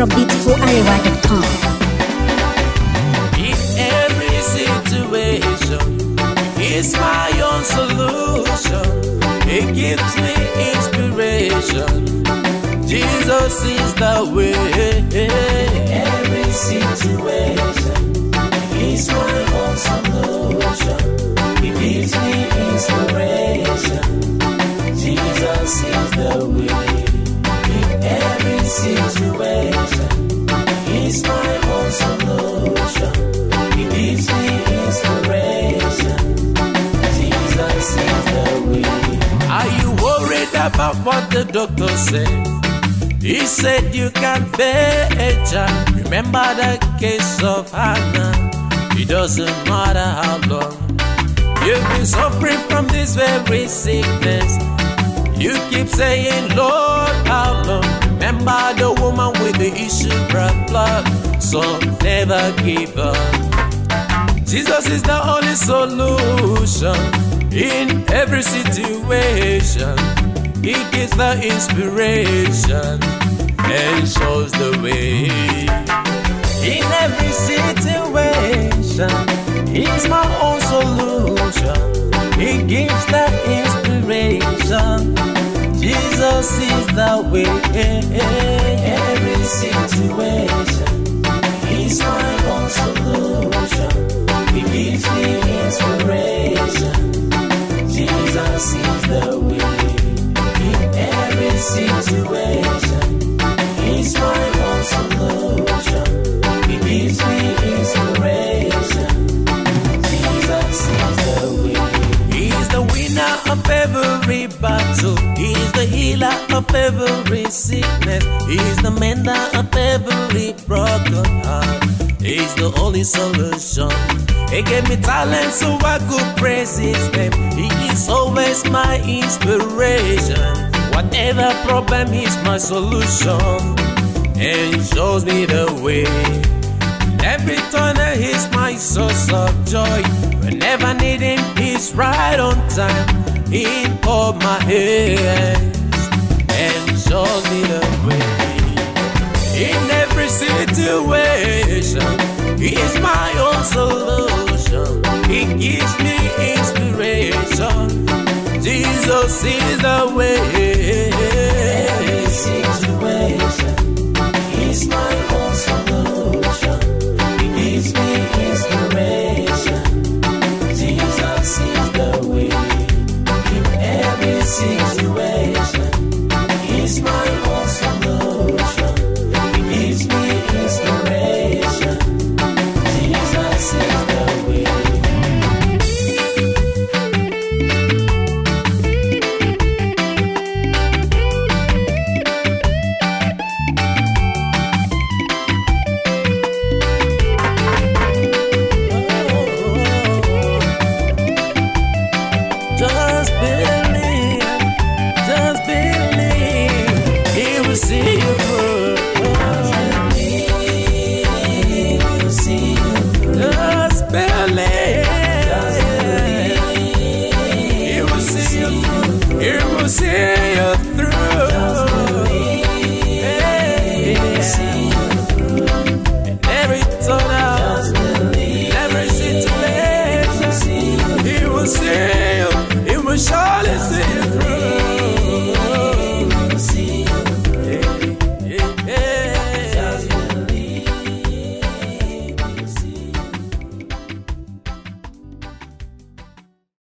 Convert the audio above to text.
from beautifularewa.com. In every situation, it's my own solution. It gives me inspiration. Jesus is the way. Every situation, it's my own solution. It gives me inspiration. Jesus is the way. In every situation, it's my own solution. It gives me inspiration. Jesus is the way. Are you worried about what the doctor said? He said you can't bear a child. Remember the case of Hannah. It doesn't matter how long you've been suffering from this very sickness. You keep saying, Lord, how long? Remember the woman with the issue of blood. So never give up. Jesus is the only solution in every situation. He gives the inspiration and shows the way. In every situation, He's my own solution. He gives the inspiration. Jesus is the way. Every situation, He's my own solution. He gives me inspiration. Jesus is the way. In every situation, He's my own solution. He gives me inspiration. Jesus is the way. He's the winner of every battle. He's the healer of every sickness. He's the mender of every broken heart. He's the only solution. He gave me talent so I could praise His name. He is always my inspiration. Whatever problem is my solution, and He shows me the way. Every turner He's my source of joy. Whenever needing He's right on time. He hold my hands and shows me the way. In every situation, He's my own solution. He gives me inspiration. Jesus is the way. Every situation, He's my own solution. He gives me inspiration. Jesus is the way. In every situation, He's my own solution. He gives me inspiration. Jesus is the way. Just believe, He will see you through. Just believe, He will see you through. He will see you through. In every turn out, in every situation, He will see.